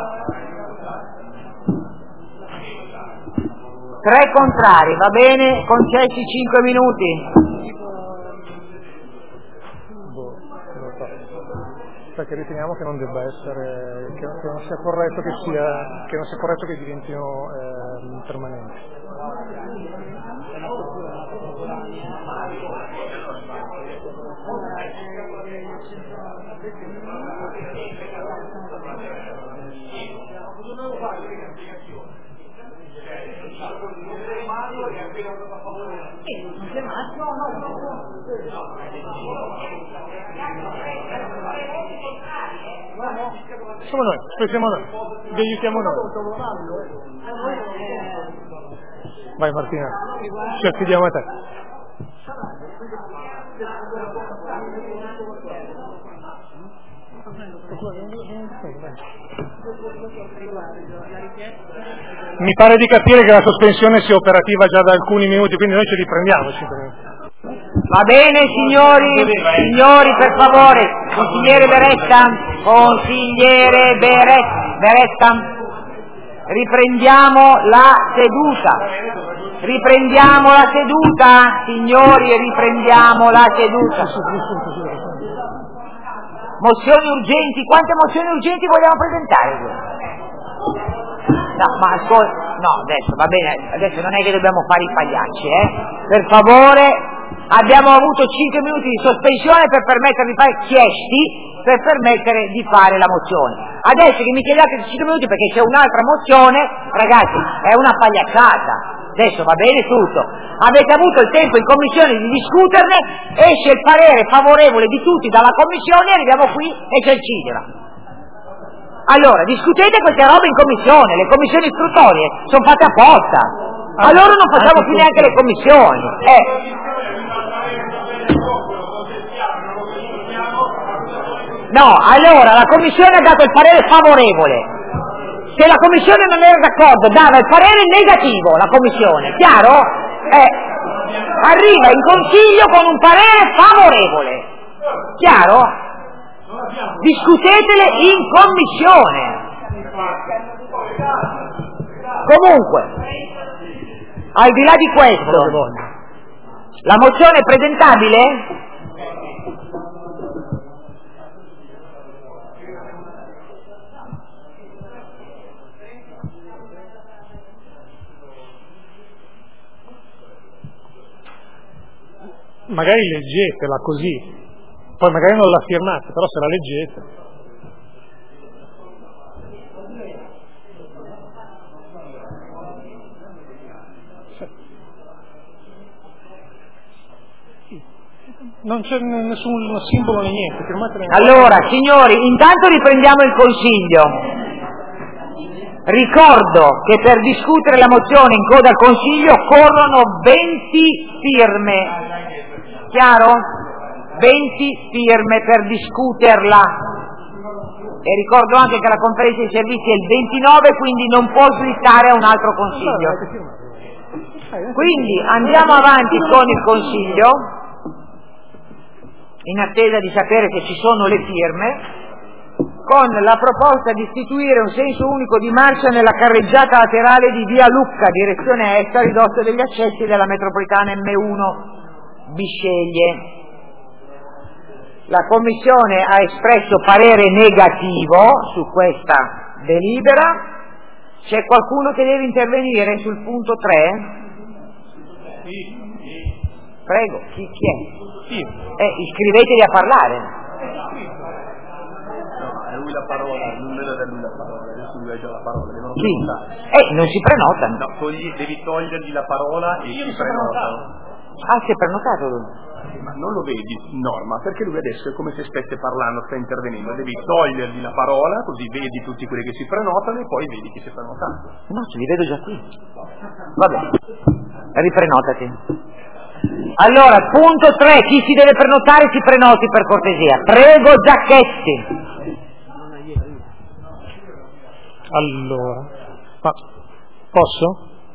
Tre contrari, va bene, concessi cinque minuti. Perché riteniamo che non debba essere, che, che non sia corretto che sia, che non sia corretto che diventino eh, permanenti. Siamo noi, aspettiamo noi, vi aiutiamo noi. Vai Martina, ci affidiamo a te. Mi pare di capire che la sospensione sia operativa già da alcuni minuti, quindi noi ci riprendiamo. Va bene signori, signori per favore, consigliere Beretta, consigliere Beretta, Beretta, riprendiamo la seduta, riprendiamo la seduta, signori, riprendiamo la seduta. Mozioni urgenti, quante mozioni urgenti vogliamo presentare? No, ma ascolta, no, adesso va bene, adesso non è che dobbiamo fare i pagliacci, eh? Per favore, abbiamo avuto cinque minuti di sospensione per permettere di fare chiesti, per permettere di fare la mozione. Adesso che mi chiedete cinque minuti perché c'è un'altra mozione, ragazzi, è una pagliacciata. Adesso va bene tutto. Avete avuto il tempo in commissione di discuterne, esce il parere favorevole di tutti dalla commissione e arriviamo qui e c'è il cinema. Allora, discutete queste robe in commissione, le commissioni istruttorie sono fatte apposta. Allora non facciamo più neanche le commissioni. Eh. No, allora la commissione ha dato il parere favorevole. Se la commissione non era d'accordo, dava il parere negativo, la commissione, chiaro? Eh. Arriva in consiglio con un parere favorevole. Chiaro? Discutetele in commissione. Comunque, al di là di questo, la mozione è presentabile? Magari leggetela così. Poi magari non la firmate, però se la leggete. Non c'è nessun simbolo né niente. Firmatela. Allora, signori, intanto riprendiamo il consiglio. Ricordo che per discutere la mozione in coda al consiglio corrono venti firme. Chiaro? venti firme per discuterla e ricordo anche che la conferenza dei servizi è il ventinove, quindi non può slittare a un altro consiglio. Quindi andiamo avanti con il consiglio in attesa di sapere se ci sono le firme, con la proposta di istituire un senso unico di marcia nella carreggiata laterale di via Lucca, direzione est, a ridosso degli accessi della metropolitana M uno Bisceglie. La Commissione ha espresso parere negativo su questa delibera. C'è qualcuno che deve intervenire sul punto tre? Prego, chi, chi è? Eh, iscrivetevi a parlare. No, è lui la parola, non vedo da lui la parola, adesso lui ha già la parola, devono Chi? prenotare. Eh, non si prenotano. No, togli, devi togliergli la parola e si prenotano. Ah, si è prenotato lui? Ma non lo vedi, Norma, perché lui adesso è come se stesse parlando, sta intervenendo, devi togliergli la parola, così vedi tutti quelli che si prenotano e poi vedi chi si è prenotato. No, ce li vedo già qui. Vabbè, riprenotati. Allora, punto tre, chi si deve prenotare si prenoti per cortesia. Prego Zacchetti. Allora, ma posso?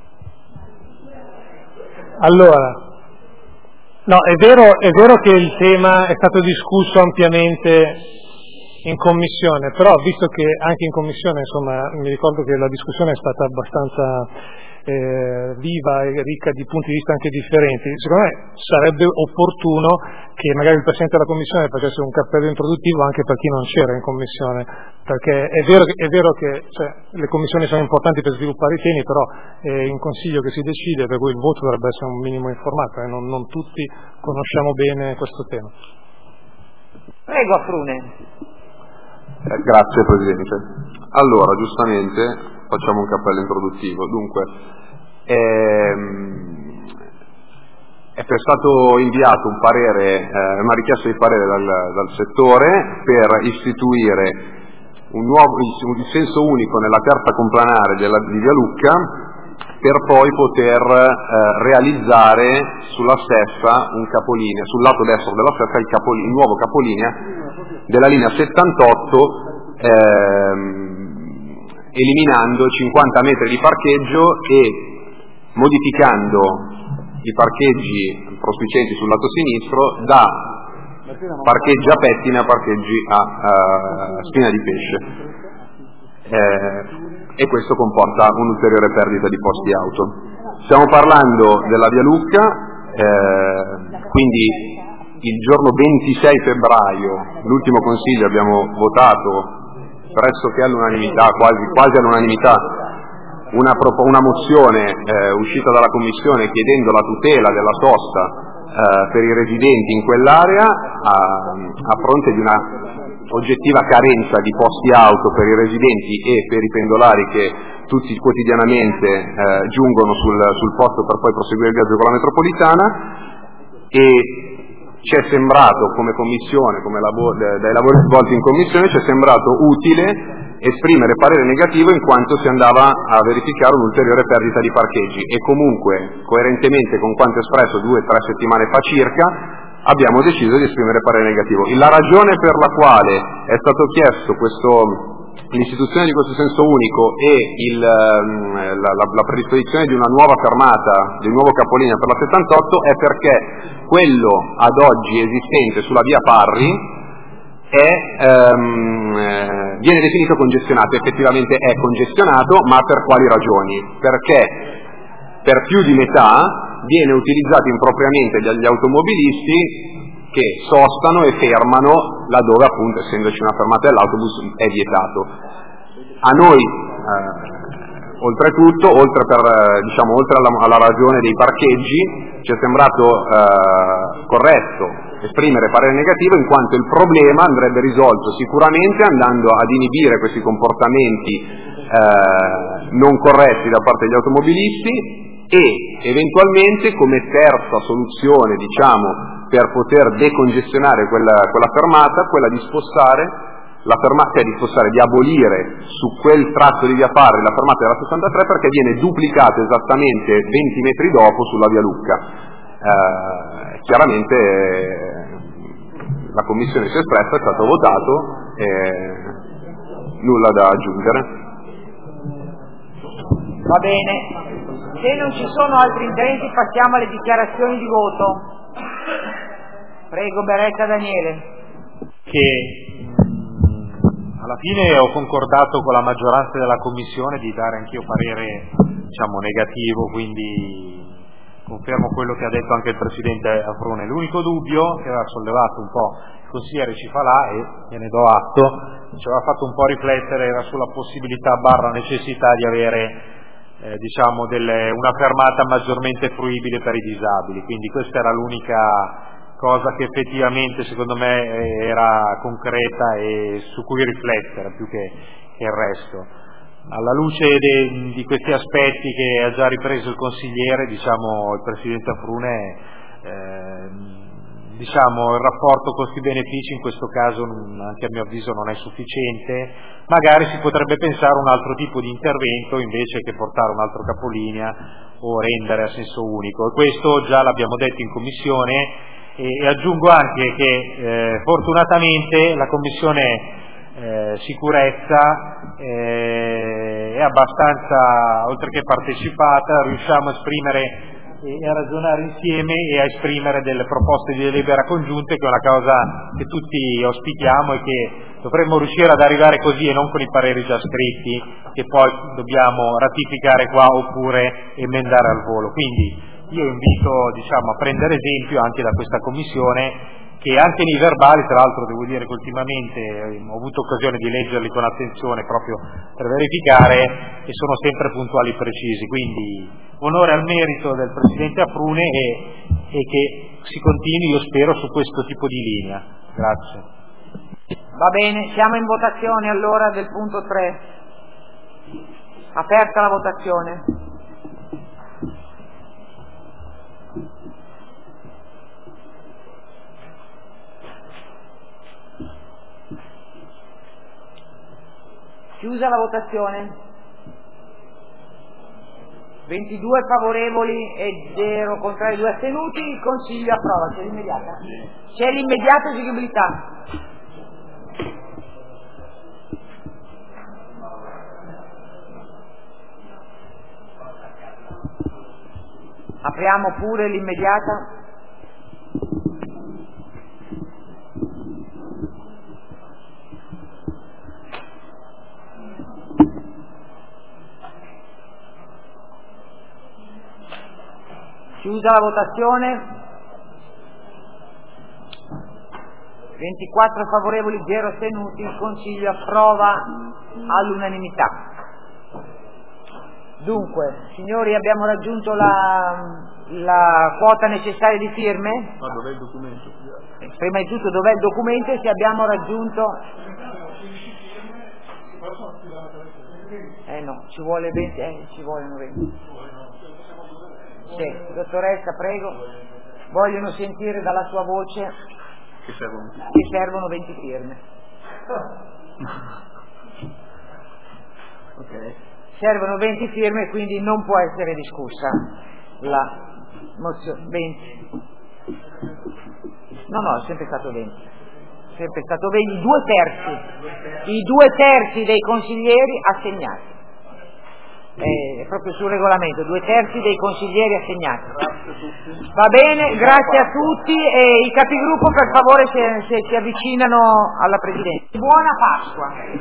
Allora, no, è vero, è vero che il tema è stato discusso ampiamente in commissione, però visto che anche in commissione, insomma, mi ricordo che la discussione è stata abbastanza eh, viva e ricca di punti di vista anche differenti, secondo me sarebbe opportuno che magari il Presidente della Commissione facesse un cappello introduttivo anche per chi non c'era in Commissione, perché è vero che, è vero che cioè, le commissioni sono importanti per sviluppare i temi, però è in Consiglio che si decide, per cui il voto dovrebbe essere un minimo informato e non, non tutti conosciamo bene questo tema. Prego Afrune. Eh, grazie Presidente. Allora, giustamente facciamo un cappello introduttivo. Dunque, ehm, è stato inviato un parere, eh, una richiesta di parere dal, dal settore per istituire un nuovo, il senso unico nella terza complanare della, di Via Lucca, per poi poter eh, realizzare sulla stessa un capolinea, sul lato destro della stessa il, capolinea, il nuovo capolinea della linea settantotto, ehm, eliminando cinquanta metri di parcheggio e modificando i parcheggi prospicienti sul lato sinistro, da parcheggi a pettine a parcheggi a uh, spina di pesce. Eh, e questo comporta un'ulteriore perdita di posti auto. Stiamo parlando della Via Lucca, eh, quindi il giorno ventisei febbraio, l'ultimo consiglio, abbiamo votato pressoché all'unanimità, quasi, quasi all'unanimità, una, una mozione eh, uscita dalla Commissione chiedendo la tutela della sosta eh, per i residenti in quell'area a, a fronte di una oggettiva carenza di posti auto per i residenti e per i pendolari che tutti quotidianamente eh, giungono sul, sul posto per poi proseguire il viaggio con la metropolitana, e ci è sembrato come commissione, come lavoro, dai lavori svolti in commissione, ci è sembrato utile esprimere parere negativo in quanto si andava a verificare un'ulteriore perdita di parcheggi, e comunque coerentemente con quanto espresso due o tre settimane fa circa abbiamo deciso di esprimere parere negativo. La ragione per la quale è stato chiesto questo, l'istituzione di questo senso unico e il, la, la, la predisposizione di una nuova fermata, di un nuovo capolinea per la settantotto, è perché quello ad oggi esistente sulla via Parri è, ehm, viene definito congestionato. Effettivamente è congestionato, ma per quali ragioni? Perché per più di metà viene utilizzato impropriamente dagli automobilisti che sostano e fermano laddove, appunto, essendoci una fermata dell'autobus, è vietato. A noi, eh, oltretutto, oltre, per, diciamo, oltre alla, alla ragione dei parcheggi, ci è sembrato eh, corretto esprimere parere negativo, in quanto il problema andrebbe risolto sicuramente andando ad inibire questi comportamenti eh, non corretti da parte degli automobilisti, e eventualmente come terza soluzione, diciamo, per poter decongestionare quella, quella fermata, quella di spostare la fermata, cioè di spostare, di abolire su quel tratto di via Parri la fermata della sessantatré, perché viene duplicata esattamente venti metri dopo sulla via Lucca. Eh, chiaramente eh, la commissione si è espressa, è stato votato, eh, nulla da aggiungere. Va bene. Se non ci sono altri interventi passiamo alle dichiarazioni di voto. Prego, Beretta Daniele. Che mh, alla fine ho concordato con la maggioranza della Commissione di dare anch'io parere, diciamo, negativo, quindi confermo quello che ha detto anche il Presidente Afrone. L'unico dubbio che aveva sollevato un po' il consigliere Cifalà, e gliene do atto, ci aveva fatto un po' riflettere, era sulla possibilità barra necessità di avere Eh, diciamo delle, una fermata maggiormente fruibile per i disabili, quindi questa era l'unica cosa che effettivamente secondo me era concreta e su cui riflettere più che, che il resto. Alla luce de, di questi aspetti che ha già ripreso il consigliere, diciamo, il Presidente Afrune, eh, diciamo, il rapporto costi-benefici in questo caso anche a mio avviso non è sufficiente, magari si potrebbe pensare a un altro tipo di intervento invece che portare un altro capolinea o rendere a senso unico, e questo già l'abbiamo detto in Commissione, e, e aggiungo anche che eh, fortunatamente la Commissione eh, Sicurezza eh, è abbastanza, oltre che partecipata, riusciamo a esprimere e a ragionare insieme e a esprimere delle proposte di delibera congiunte, che è una cosa che tutti auspichiamo e che dovremmo riuscire ad arrivare così, e non con i pareri già scritti che poi dobbiamo ratificare qua oppure emendare al volo. Quindi io invito, diciamo, a prendere esempio anche da questa Commissione, che anche nei verbali, tra l'altro devo dire che ultimamente ho avuto occasione di leggerli con attenzione proprio per verificare, e sono sempre puntuali e precisi, quindi onore al merito del Presidente Afrune e, e che si continui, io spero, su questo tipo di linea. Grazie. Va bene, siamo in votazione allora del punto tre. Aperta la votazione. Chiusa la votazione. ventidue favorevoli e zero contrari, due astenuti. Il Consiglio approva. C'è l'immediata? C'è l'immediata eseguibilità. Apriamo pure l'immediata. Chiusa la votazione. ventiquattro favorevoli, zero astenuti, il Consiglio approva all'unanimità. Dunque, signori, abbiamo raggiunto la, la quota necessaria di firme? Ma dov'è il documento? Prima di tutto dov'è il documento e se abbiamo raggiunto... Eh no, ci vuole venti, eh, ci vogliono venti. Sì, dottoressa, prego. Vogliono sentire dalla sua voce Che servono? che servono venti firme. Ok. Servono venti firme, quindi non può essere discussa la mozione. venti. No, no, è sempre stato venti. Sempre stato venti, i due terzi, i due terzi dei consiglieri assegnati. È proprio sul regolamento, due terzi dei consiglieri assegnati. Va bene, grazie a tutti e i capigruppo per favore se, se si avvicinano alla Presidenza. Buona Pasqua.